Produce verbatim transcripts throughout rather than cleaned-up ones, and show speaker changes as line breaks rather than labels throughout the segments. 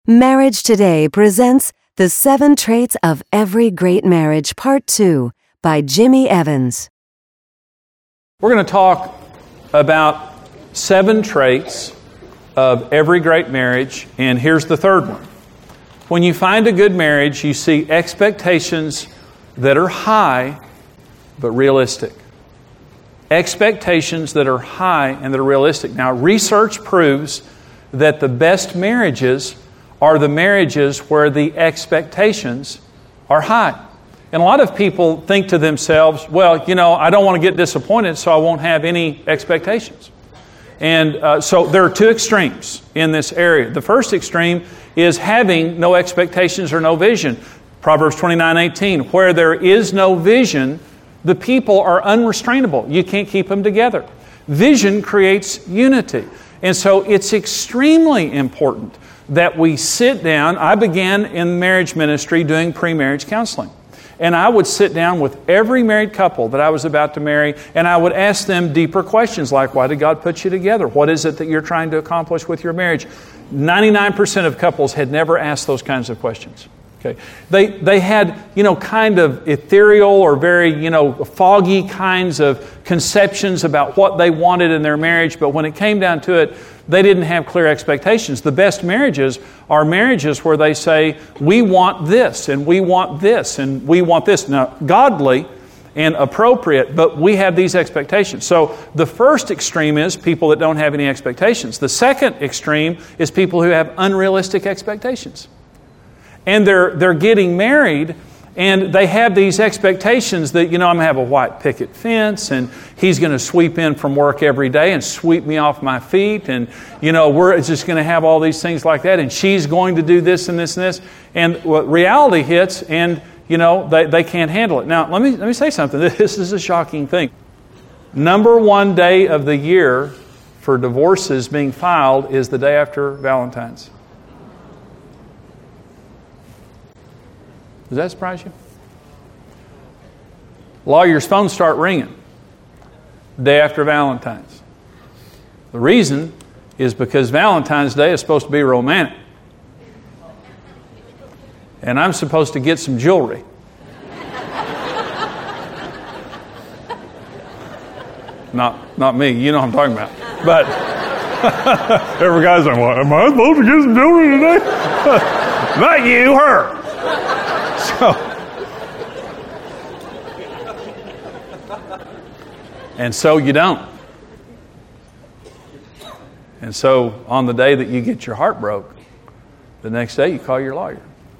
Marriage Today presents The Seven Traits of Every Great Marriage, Part two, by Jimmy Evans.
We're going to talk about seven traits of every great marriage, and here's the third one. When you find a good marriage, you see expectations that are high but realistic. Expectations that are high and that are realistic. Now, research proves that the best marriages are the marriages where the expectations are high. And a lot of people think to themselves, well, you know, I don't want to get disappointed, so I won't have any expectations. And uh, so there are two extremes in this area. The first extreme is having no expectations or no vision. Proverbs twenty-nine eighteen, where there is no vision, the people are unrestrainable. You can't keep them together. Vision creates unity. And so it's extremely important that we sit down. I began in marriage ministry doing pre-marriage counseling. And I would sit down with every married couple that I was about to marry, and I would ask them deeper questions like, why did God put you together? What is it that you're trying to accomplish with your marriage? ninety-nine percent of couples had never asked those kinds of questions. Okay. They they had, you know, kind of ethereal or very, you know, foggy kinds of conceptions about what they wanted in their marriage, but when it came down to it, they didn't have clear expectations. The best marriages are marriages where they say, we want this, and we want this, and we want this. Now, godly and appropriate, but we have these expectations. So the first extreme is people that don't have any expectations. The second extreme is people who have unrealistic expectations. And they're they're getting married, and they have these expectations that, you know, I'm going to have a white picket fence, and he's going to sweep in from work every day and sweep me off my feet, and, you know, we're just going to have all these things like that, and she's going to do this and this and this. And well, reality hits, and, you know, they, they can't handle it. Now, let me let me say something. This is a shocking thing. Number one day of the year for divorces being filed is the day after Valentine's. Does that surprise you? Lawyers' phones start ringing day after Valentine's. The reason is because Valentine's Day is supposed to be romantic. And I'm supposed to get some jewelry. Not not me, you know what I'm talking about. But every guy's like, well, am I supposed to get some jewelry today? Not you, her. So, and so you don't. And so on the day that you get your heart broke, the next day you call your lawyer.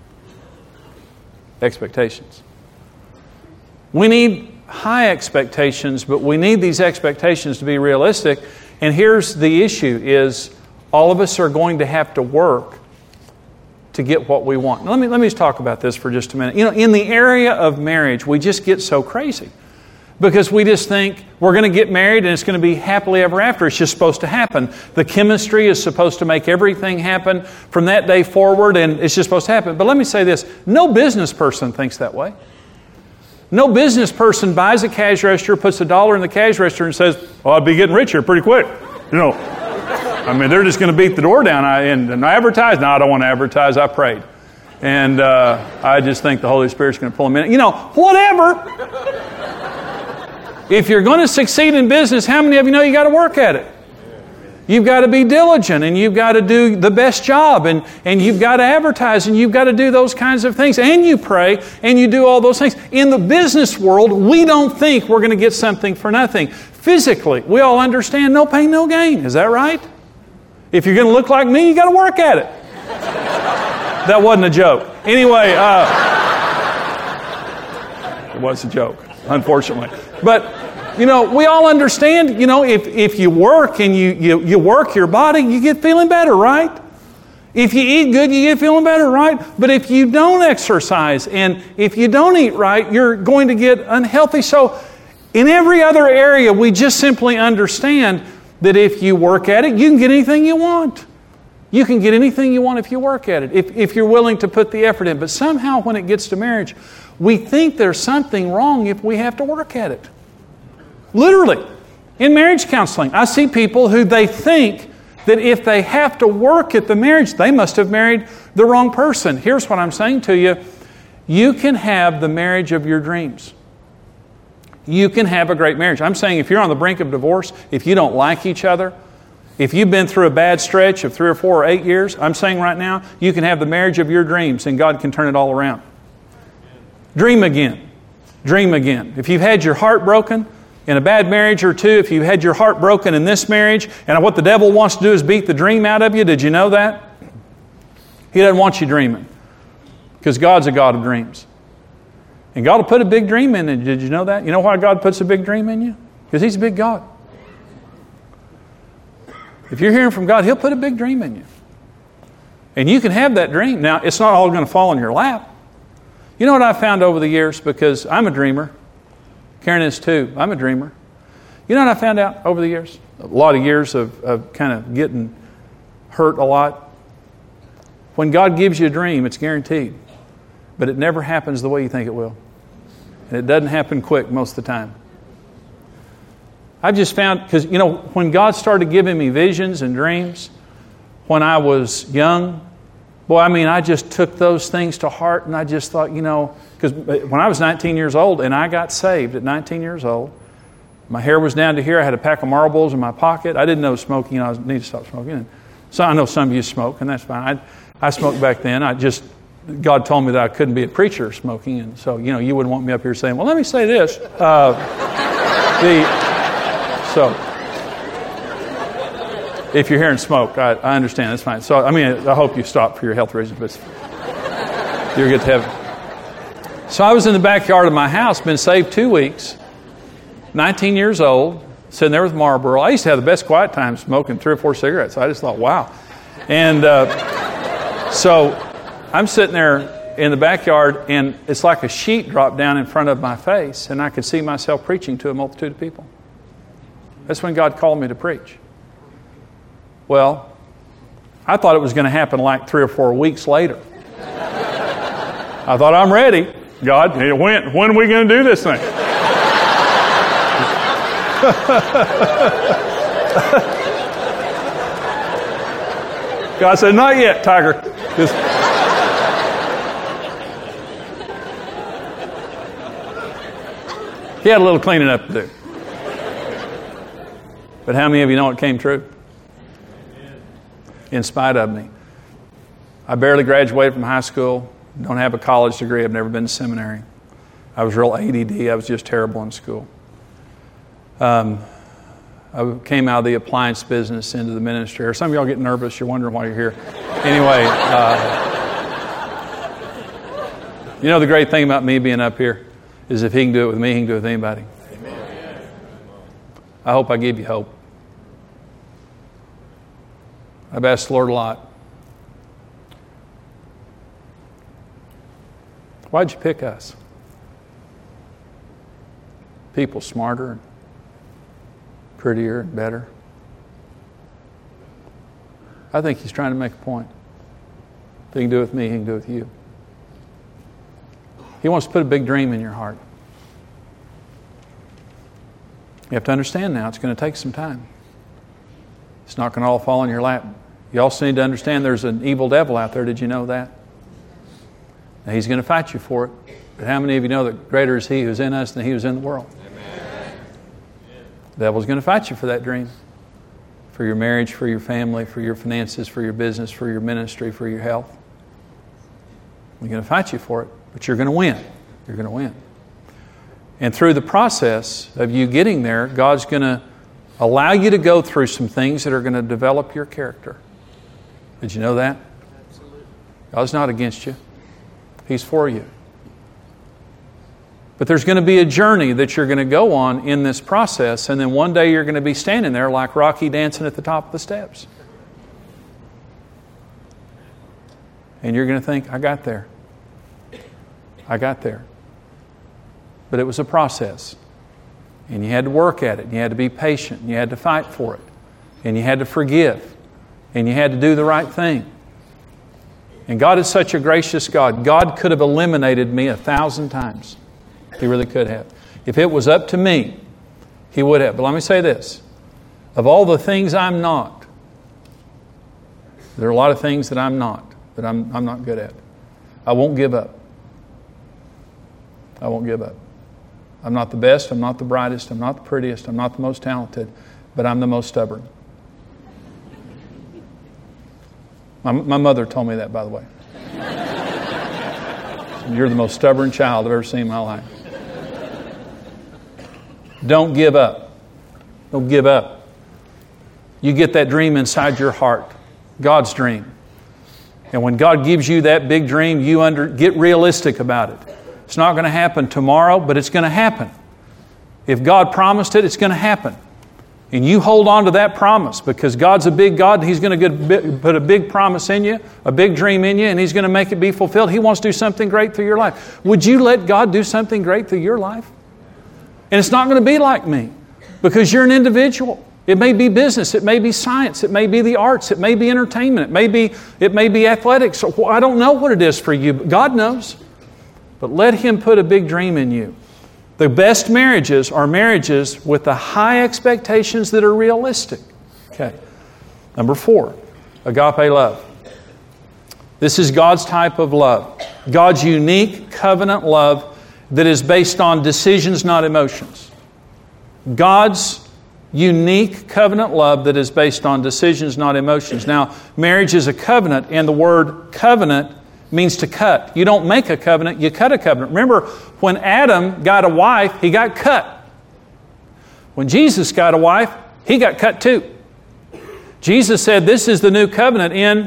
Expectations. We need high expectations, but we need these expectations to be realistic. And here's the issue is all of us are going to have to work to get what we want. Now, let me let me just talk about this for just a minute. You know, in the area of marriage, we just get so crazy because we just think we're going to get married and it's going to be happily ever after. It's just supposed to happen. The chemistry is supposed to make everything happen from that day forward, and it's just supposed to happen. But let me say this. No business person thinks that way. No business person buys a cash register, puts a dollar in the cash register and says, well, I'd be getting rich here pretty quick. You know, I mean, they're just going to beat the door down. I, and, and I advertise. No, I don't want to advertise. I prayed. And uh, I just think the Holy Spirit's going to pull them in. You know, whatever. If you're going to succeed in business, how many of you know you got to work at it? You've got to be diligent, and you've got to do the best job, and, and you've got to advertise, and you've got to do those kinds of things, and you pray, and you do all those things. In the business world, we don't think we're going to get something for nothing. Physically, we all understand no pain, no gain. Is that right? If you're going to look like me, you got to work at it. That wasn't a joke. Anyway, uh, it was a joke, unfortunately. But, you know, we all understand, you know, if, if you work and you, you, you work your body, you get feeling better, right? If you eat good, you get feeling better, right? But if you don't exercise and if you don't eat right, you're going to get unhealthy. So in every other area, we just simply understand that if you work at it, you can get anything you want. You can get anything you want if you work at it, if, if you're willing to put the effort in. But somehow when it gets to marriage, we think there's something wrong if we have to work at it. Literally. In marriage counseling, I see people who they think that if they have to work at the marriage, they must have married the wrong person. Here's what I'm saying to you. You can have the marriage of your dreams. You can have a great marriage. I'm saying if you're on the brink of divorce, if you don't like each other, if you've been through a bad stretch of three or four or eight years, I'm saying right now, you can have the marriage of your dreams and God can turn it all around. Dream again. Dream again. If you've had your heart broken in a bad marriage or two, if you've had your heart broken in this marriage, and what the devil wants to do is beat the dream out of you, did you know that? He doesn't want you dreaming because God's a God of dreams. And God will put a big dream in you. Did you know that? You know why God puts a big dream in you? Because He's a big God. If you're hearing from God, He'll put a big dream in you. And you can have that dream. Now, it's not all going to fall in your lap. You know what I've found over the years? Because I'm a dreamer. Karen is too. I'm a dreamer. You know what I found out over the years? A lot of years of, of kind of getting hurt a lot. When God gives you a dream, it's guaranteed. But it never happens the way you think it will. And it doesn't happen quick most of the time. I've just found, because, you know, when God started giving me visions and dreams, when I was young, boy, I mean, I just took those things to heart, and I just thought, you know, because when I was nineteen years old, and I got saved at nineteen years old, my hair was down to here, I had a pack of Marlboros in my pocket. I didn't know smoking, I need to stop smoking. And so I know some of you smoke, and that's fine. I, I smoked back then. I just, God told me that I couldn't be a preacher smoking, and so, you know, you wouldn't want me up here saying, well, let me say this. Uh, the... So, if you're hearing smoke, I, I understand. That's fine. So, I mean, I hope you stop for your health reasons, but you'll get to heaven. So, I was in the backyard of my house, been saved two weeks, nineteen years old, sitting there with Marlboro. I used to have the best quiet time smoking three or four cigarettes. I just thought, wow. And uh, so, I'm sitting there in the backyard, and it's like a sheet dropped down in front of my face, and I could see myself preaching to a multitude of people. That's when God called me to preach. Well, I thought it was going to happen like three or four weeks later. I thought, I'm ready. God, when, when are we going to do this thing? God said, not yet, Tiger. Just... He had a little cleaning up to do. But how many of you know it came true? In spite of me. I barely graduated from high school. Don't have a college degree. I've never been to seminary. I was real A D D. I was just terrible in school. Um, I came out of the appliance business into the ministry. Or some of y'all get nervous. You're wondering why you're here. Anyway, uh, you know the great thing about me being up here is if He can do it with me, He can do it with anybody. I hope I give you hope. I've asked the Lord a lot. Why'd you pick us? People smarter, and prettier, and better. I think He's trying to make a point. If He can do it with me, He can do it with you. He wants to put a big dream in your heart. You have to understand now, it's going to take some time. It's not going to all fall in your lap. You also need to understand there's an evil devil out there. Did you know that? Now, he's going to fight you for it. But how many of you know that greater is He who's in us than he who's in the world? Amen. The devil's going to fight you for that dream. For your marriage, for your family, for your finances, for your business, for your ministry, for your health. He's going to fight you for it. But you're going to win. You're going to win. And through the process of you getting there, God's going to allow you to go through some things that are going to develop your character. Did you know that? Absolutely. God's not against you. He's for you. But there's going to be a journey that you're going to go on in this process, and then one day you're going to be standing there like Rocky dancing at the top of the steps. And you're going to think, I got there. I got there. But it was a process. And you had to work at it. And you had to be patient. And you had to fight for it. And you had to forgive. And you had to do the right thing. And God is such a gracious God. God could have eliminated me a thousand times. He really could have. If it was up to me, He would have. But let me say this. Of all the things I'm not, There are a lot of things that I'm not, that I'm, I'm not good at. I won't give up. I won't give up. I'm not the best, I'm not the brightest, I'm not the prettiest, I'm not the most talented, but I'm the most stubborn. My, my mother told me that, by the way. You're the most stubborn child I've ever seen in my life. Don't give up. Don't give up. You get that dream inside your heart, God's dream. And when God gives you that big dream, you under, get realistic about it. It's not going to happen tomorrow, but it's going to happen. If God promised it, it's going to happen. And you hold on to that promise because God's a big God. He's going to put a big promise in you, a big dream in you, and He's going to make it be fulfilled. He wants to do something great through your life. Would you let God do something great through your life? And it's not going to be like me because you're an individual. It may be business. It may be science. It may be the arts. It may be entertainment. It may be, it may be athletics. I don't know what it is for you, but God knows. But let Him put a big dream in you. The best marriages are marriages with the high expectations that are realistic. Okay. Number four, agape love. This is God's type of love. God's unique covenant love that is based on decisions, not emotions. God's unique covenant love that is based on decisions, not emotions. Now, marriage is a covenant, and the word covenant means to cut. You don't make a covenant, you cut a covenant. Remember, when Adam got a wife, he got cut. When Jesus got a wife, he got cut too. Jesus said, this is the new covenant in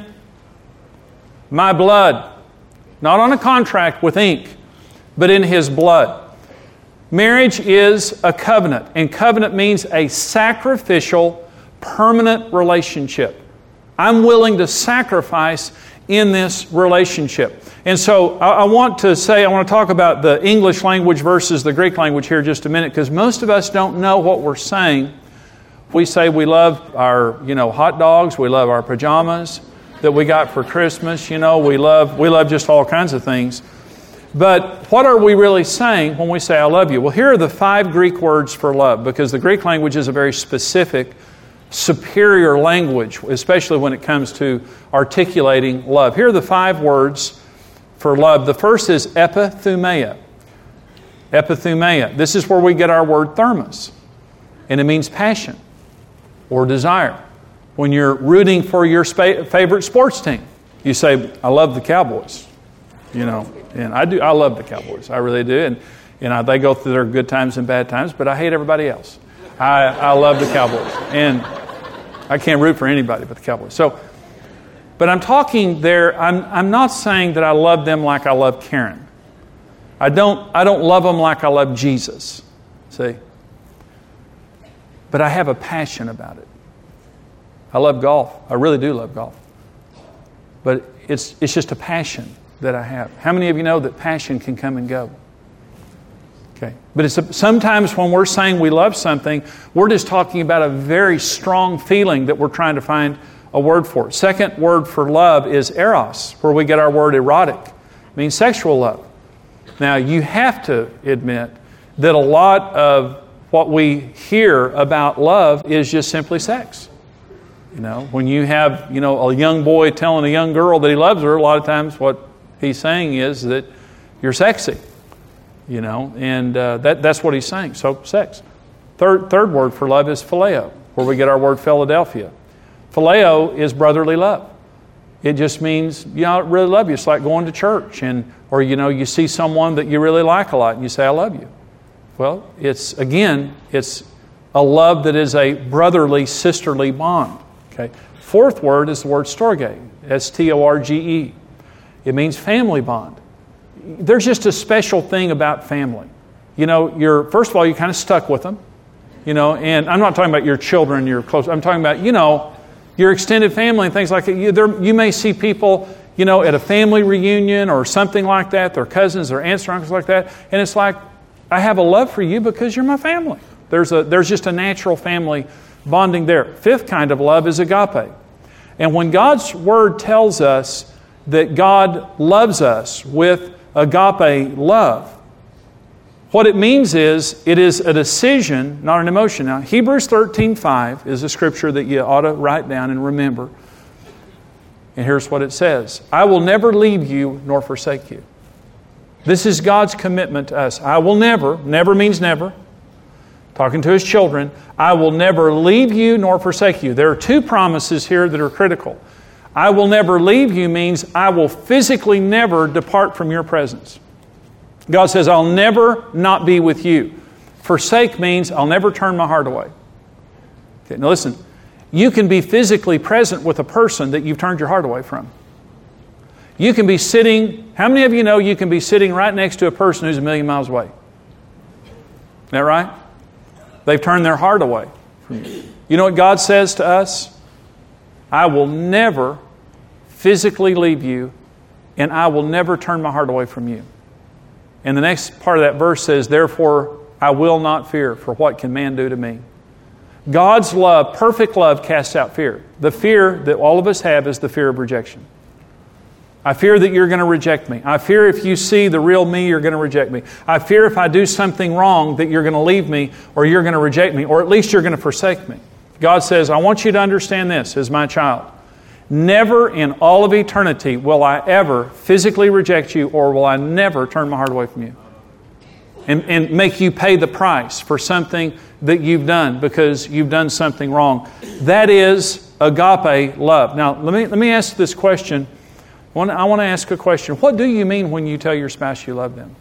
my blood. Not on a contract with ink, but in His blood. Marriage is a covenant, and covenant means a sacrificial, permanent relationship. I'm willing to sacrifice in this relationship. And so I, I want to say, I want to talk about the English language versus the Greek language here just a minute, because most of us don't know what we're saying. We say we love our, you know, hot dogs, we love our pajamas that we got for Christmas, you know, we love we love just all kinds of things. But what are we really saying when we say I love you? Well, here are the five Greek words for love, because the Greek language is a very specific, superior language, especially when it comes to articulating love. Here are the five words for love. The first is epithumia. Epithumia. This is where we get our word thermos. And it means passion or desire. When you're rooting for your spa- favorite sports team, you say, I love the Cowboys. You know, and I do. I love the Cowboys. I really do. And you know, they go through their good times and bad times, but I hate everybody else. I, I love the Cowboys. And I can't root for anybody but the Cowboys. So, but I'm talking there, I'm I'm not saying that I love them like I love Karen. I don't I don't love them like I love Jesus. See? But I have a passion about it. I love golf. I really do love golf. But it's it's just a passion that I have. How many of you know that passion can come and go? Okay. But it's a, sometimes when we're saying we love something, we're just talking about a very strong feeling that we're trying to find a word for. Second word for love is eros, where we get our word erotic. It means sexual love. Now, you have to admit that a lot of what we hear about love is just simply sex. You know, when you have, you know, a young boy telling a young girl that he loves her, a lot of times what he's saying is that you're sexy. You know, and uh, that that's what he's saying. So, sex. Third third word for love is phileo, where we get our word Philadelphia. Phileo is brotherly love. It just means, you know, I really love you. It's like going to church, and or, you know, you see someone that you really like a lot, and you say, I love you. Well, it's, again, it's a love that is a brotherly, sisterly bond. Okay. Fourth word is the word storge, S T O R G E. It means family bond. There's just a special thing about family. You know, you're first of all, you're kind of stuck with them. You know, and I'm not talking about your children, your close. I'm talking about, you know, your extended family and things like that. You, there, you may see people, you know, at a family reunion or something like that, their cousins, their aunts or uncles like that, and it's like, I have a love for you because you're my family. There's a there's just a natural family bonding there. Fifth kind of love is agape. And when God's Word tells us that God loves us with agape love, what it means is it is a decision, not an emotion. Now, Hebrews thirteen five is a scripture that you ought to write down and remember. And here's what it says. I will never leave you nor forsake you. This is God's commitment to us. I will never, never means never, talking to His children, I will never leave you nor forsake you. There are two promises here that are critical. I will never leave you means I will physically never depart from your presence. God says, I'll never not be with you. Forsake means I'll never turn my heart away. Okay, now listen, you can be physically present with a person that you've turned your heart away from. You can be sitting, how many of you know you can be sitting right next to a person who's a million miles away? Is that right? They've turned their heart away from you. You know what God says to us? I will never physically leave you, and I will never turn my heart away from you. And the next part of that verse says, therefore I will not fear, for what can man do to me? God's love, perfect love, casts out fear. The fear that all of us have is the fear of rejection. I fear that you're going to reject me. I fear if you see the real me, you're going to reject me. I fear if I do something wrong that you're going to leave me or you're going to reject me or at least you're going to forsake me. God says, I want you to understand this as my child. Never in all of eternity will I ever physically reject you or will I never turn my heart away from you and, and make you pay the price for something that you've done because you've done something wrong. That is agape love. Now, let me, let me ask this question. I want to ask a question. What do you mean when you tell your spouse you love them?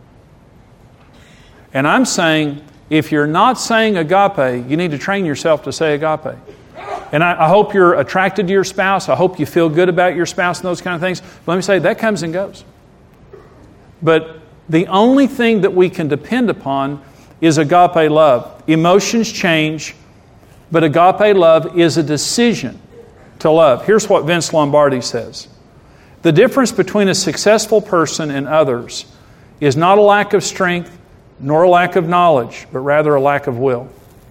And I'm saying, if you're not saying agape, you need to train yourself to say agape. And I, I hope you're attracted to your spouse. I hope you feel good about your spouse and those kind of things. But let me say, that comes and goes. But the only thing that we can depend upon is agape love. Emotions change, but agape love is a decision to love. Here's what Vince Lombardi says. The difference between a successful person and others is not a lack of strength nor a lack of knowledge, but rather a lack of will.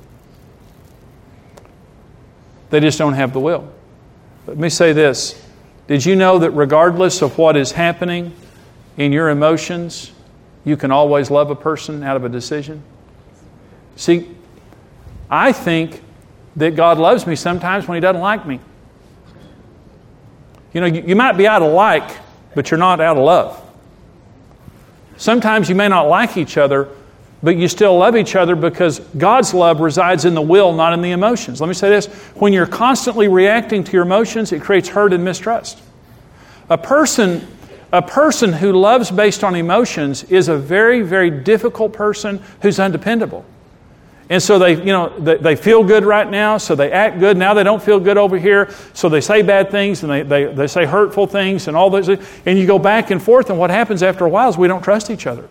They just don't have the will. Let me say this. Did you know that regardless of what is happening in your emotions, you can always love a person out of a decision? See, I think that God loves me sometimes when He doesn't like me. You know, you, you might be out of like, but you're not out of love. Sometimes you may not like each other, but you still love each other because God's love resides in the will, not in the emotions. Let me say this. When you're constantly reacting to your emotions, it creates hurt and mistrust. A person, a person who loves based on emotions is a very, very difficult person who's undependable. And so they, you know, they, they feel good right now, so they act good. Now they don't feel good over here, so they say bad things and they, they, they say hurtful things and all those. And you go back and forth, and what happens after a while is we don't trust each other.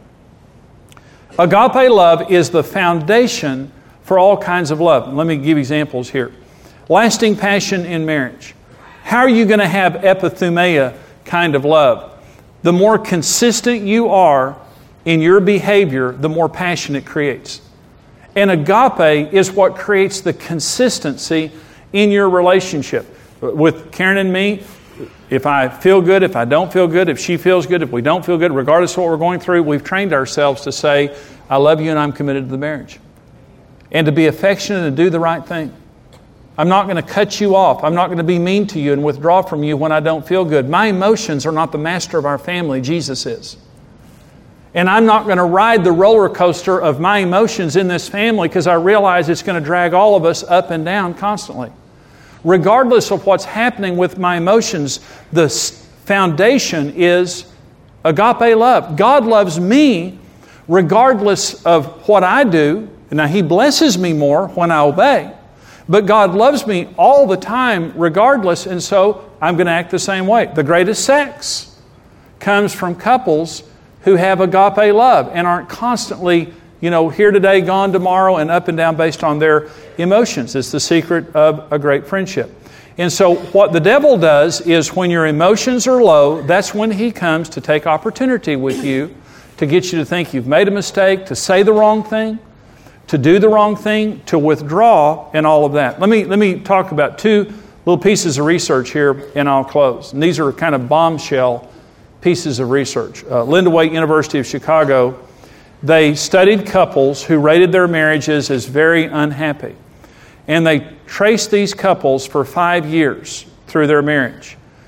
Agape love is the foundation for all kinds of love. Let me give examples here. Lasting passion in marriage. How are you going to have epithumia kind of love? The more consistent you are in your behavior, the more passion it creates. And agape is what creates the consistency in your relationship. With Karen and me, if I feel good, if I don't feel good, if she feels good, if we don't feel good, regardless of what we're going through, we've trained ourselves to say, I love you and I'm committed to the marriage. And to be affectionate and do the right thing. I'm not going to cut you off. I'm not going to be mean to you and withdraw from you when I don't feel good. My emotions are not the master of our family. Jesus is. And I'm not going to ride the roller coaster of my emotions in this family because I realize it's going to drag all of us up and down constantly. Regardless of what's happening with my emotions, the foundation is agape love. God loves me regardless of what I do. Now, He blesses me more when I obey. But God loves me all the time regardless, and so I'm going to act the same way. The greatest sex comes from couples who have agape love and aren't constantly, you know, here today, gone tomorrow, and up and down based on their emotions. It's the secret of a great friendship. And so what the devil does is when your emotions are low, that's when he comes to take opportunity with you to get you to think you've made a mistake, to say the wrong thing, to do the wrong thing, to withdraw, and all of that. Let me, let me talk about two little pieces of research here, and I'll close. And these are kind of bombshell pieces of research. Uh, Linda Waite, University of Chicago, they studied couples who rated their marriages as very unhappy. And they traced these couples for five years through their marriage.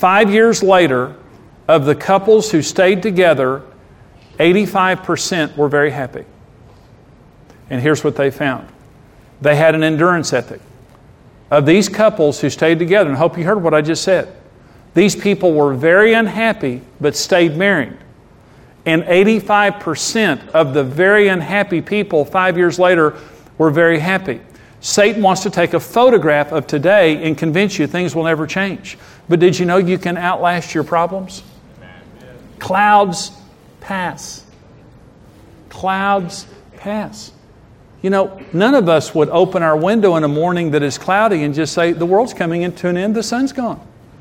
Five years later, of the couples who stayed together, eighty-five percent were very happy. And here's what they found. They had an endurance ethic. Of these couples who stayed together, and I hope you heard what I just said, these people were very unhappy but stayed married. And eighty-five percent of the very unhappy people five years later were very happy. Satan wants to take a photograph of today and convince you things will never change. But did you know you can outlast your problems? Clouds pass. Clouds pass. You know, none of us would open our window in a morning that is cloudy and just say, the world's coming into an end, the sun's gone.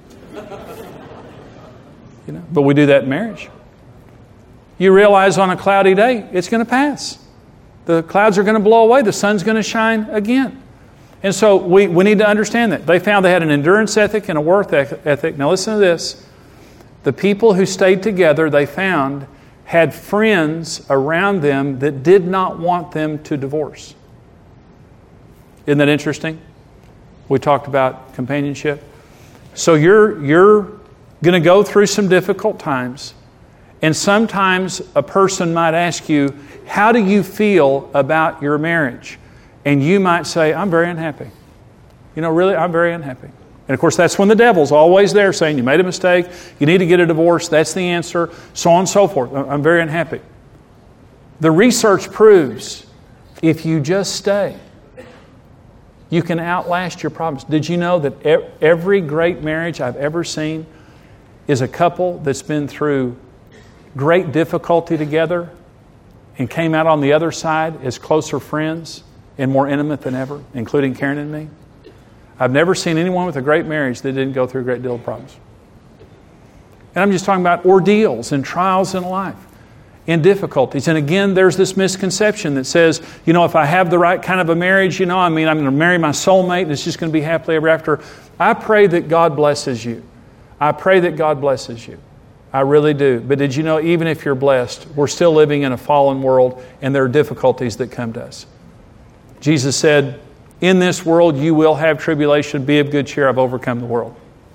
You know, but we do that in marriage. You realize on a cloudy day, it's going to pass. The clouds are going to blow away. The sun's going to shine again. And so we, we need to understand that. They found they had an endurance ethic and a work ethic. Now listen to this. The people who stayed together, they found, had friends around them that did not want them to divorce. Isn't that interesting? We talked about companionship. So you're, you're going to go through some difficult times. And sometimes a person might ask you, how do you feel about your marriage? And you might say, I'm very unhappy. You know, really, I'm very unhappy. And of course, that's when the devil's always there saying, you made a mistake, you need to get a divorce, that's the answer, so on and so forth. I'm very unhappy. The research proves if you just stay, you can outlast your problems. Did you know that every great marriage I've ever seen is a couple that's been through great difficulty together and came out on the other side as closer friends and more intimate than ever, including Karen and me? I've never seen anyone with a great marriage that didn't go through a great deal of problems. And I'm just talking about ordeals and trials in life and difficulties. And again, there's this misconception that says, you know, if I have the right kind of a marriage, you know, I mean, I'm going to marry my soulmate and it's just going to be happily ever after. I pray that God blesses you. I pray that God blesses you. I really do. But did you know, even if you're blessed, we're still living in a fallen world and there are difficulties that come to us. Jesus said, in this world you will have tribulation. Be of good cheer. I've overcome the world.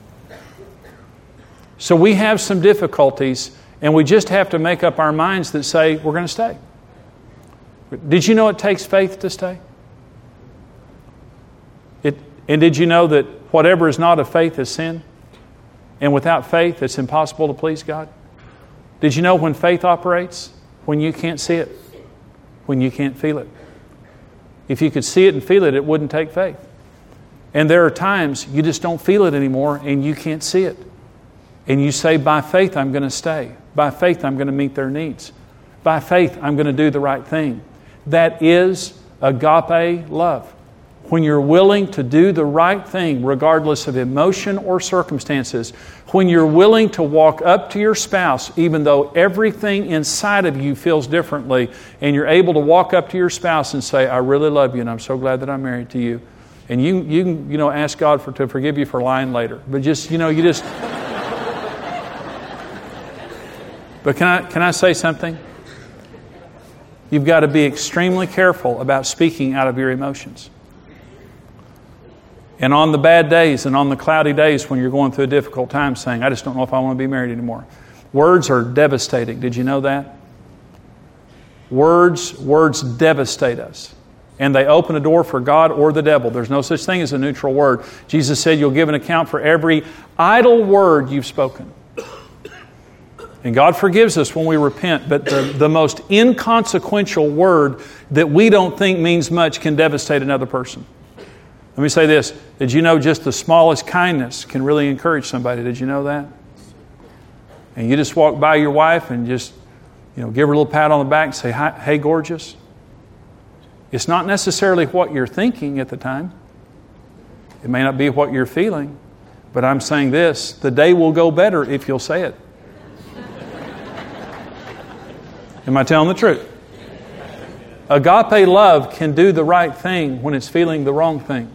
So we have some difficulties and we just have to make up our minds that say we're going to stay. Did you know it takes faith to stay? It, and did you know that whatever is not of faith is sin? And without faith, it's impossible to please God. Did you know when faith operates? When you can't see it. When you can't feel it. If you could see it and feel it, it wouldn't take faith. And there are times you just don't feel it anymore and you can't see it. And you say, by faith, I'm going to stay. By faith, I'm going to meet their needs. By faith, I'm going to do the right thing. That is agape love. When you're willing to do the right thing regardless of emotion or circumstances, when you're willing to walk up to your spouse even though everything inside of you feels differently, and you're able to walk up to your spouse and say, I really love you and I'm so glad that I'm married to you. And you you can you know ask God for to forgive you for lying later. But just you know you just But can I can I say something? You've got to be extremely careful about speaking out of your emotions. And on the bad days and on the cloudy days when you're going through a difficult time saying, I just don't know if I want to be married anymore. Words are devastating. Did you know that? Words, words devastate us. And they open a door for God or the devil. There's no such thing as a neutral word. Jesus said you'll give an account for every idle word you've spoken. And God forgives us when we repent, but the, the most inconsequential word that we don't think means much can devastate another person. Let me say this. Did you know just the smallest kindness can really encourage somebody? Did you know that? And you just walk by your wife and just, you know, give her a little pat on the back and say, hey, gorgeous. It's not necessarily what you're thinking at the time. It may not be what you're feeling. But I'm saying this, the day will go better if you'll say it. Am I telling the truth? Agape love can do the right thing when it's feeling the wrong thing.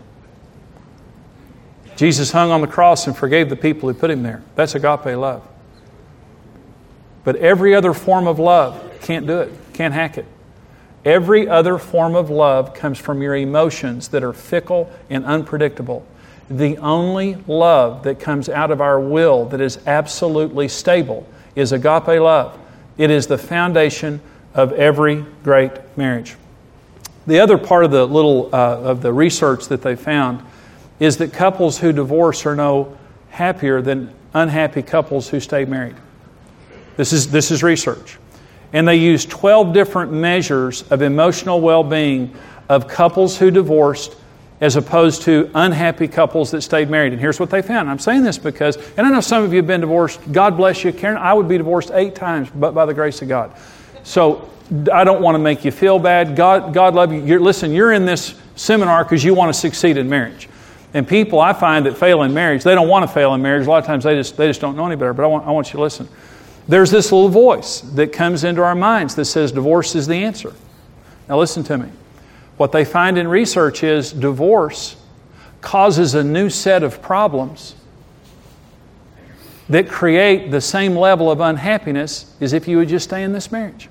Jesus hung on the cross and forgave the people who put Him there. That's agape love. But every other form of love can't do it, can't hack it. Every other form of love comes from your emotions that are fickle and unpredictable. The only love that comes out of our will that is absolutely stable is agape love. It is the foundation of every great marriage. The other part of the little uh, of the research that they found is that couples who divorce are no happier than unhappy couples who stay married. This is this is research. And they used twelve different measures of emotional well-being of couples who divorced as opposed to unhappy couples that stayed married. And here's what they found. I'm saying this because, and I know some of you have been divorced. God bless you, Karen. I would be divorced eight times, but by the grace of God. So I don't want to make you feel bad. God, God love you. You're, listen, you're in this seminar because you want to succeed in marriage. And people, I find that fail in marriage, they don't want to fail in marriage. A lot of times they just they just don't know any better. But I want, I want you to listen. There's this little voice that comes into our minds that says divorce is the answer. Now listen to me. What they find in research is divorce causes a new set of problems that create the same level of unhappiness as if you would just stay in this marriage.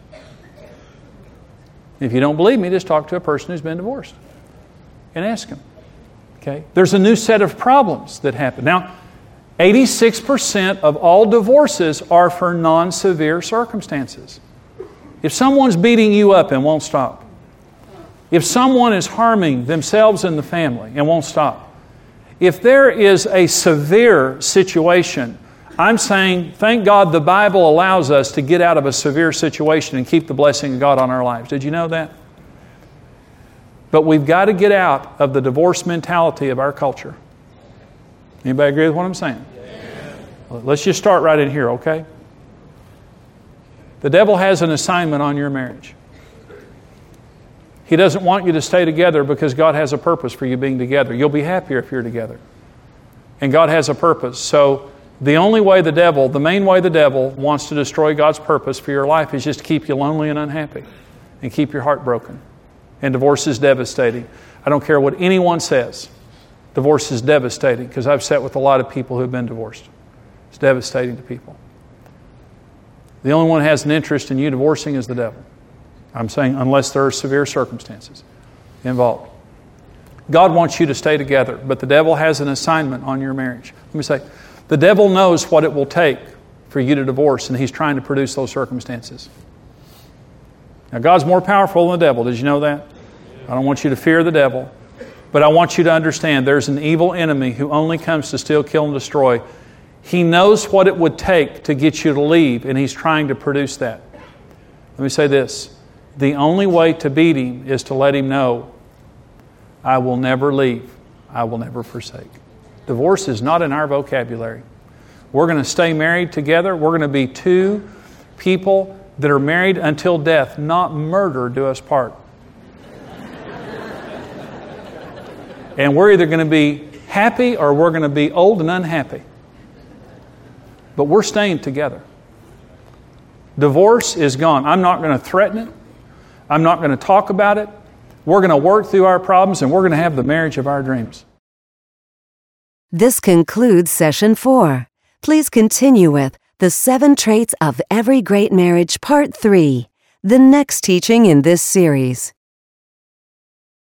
If you don't believe me, just talk to a person who's been divorced and ask them. Okay? There's a new set of problems that happen. Now, eighty-six percent of all divorces are for non-severe circumstances. If someone's beating you up and won't stop, if someone is harming themselves and the family and won't stop, if there is a severe situation, I'm saying, thank God the Bible allows us to get out of a severe situation and keep the blessing of God on our lives. Did you know that? But we've got to get out of the divorce mentality of our culture. Anybody agree with what I'm saying? Yeah. Let's just start right in here, okay? The devil has an assignment on your marriage. He doesn't want you to stay together because God has a purpose for you being together. You'll be happier if you're together. And God has a purpose. So the only way the devil, the main way the devil wants to destroy God's purpose for your life is just to keep you lonely and unhappy and keep your heart broken. And divorce is devastating. I don't care what anyone says. Divorce is devastating because I've sat with a lot of people who have been divorced. It's devastating to people. The only one who has an interest in you divorcing is the devil. I'm saying unless there are severe circumstances involved. God wants you to stay together, but the devil has an assignment on your marriage. Let me say, the devil knows what it will take for you to divorce, and he's trying to produce those circumstances. Now, God's more powerful than the devil. Did you know that? I don't want you to fear the devil, but I want you to understand there's an evil enemy who only comes to steal, kill, and destroy. He knows what it would take to get you to leave, and he's trying to produce that. Let me say this. The only way to beat him is to let him know, I will never leave. I will never forsake. Divorce is not in our vocabulary. We're going to stay married together. We're going to be two people that are married until death, not murder do us part. And we're either going to be happy or we're going to be old and unhappy. But we're staying together. Divorce is gone. I'm not going to threaten it. I'm not going to talk about it. We're going to work through our problems and we're going to have the marriage of our dreams.
This concludes Session four. Please continue with The Seven Traits of Every Great Marriage, Part three, the next teaching in this series.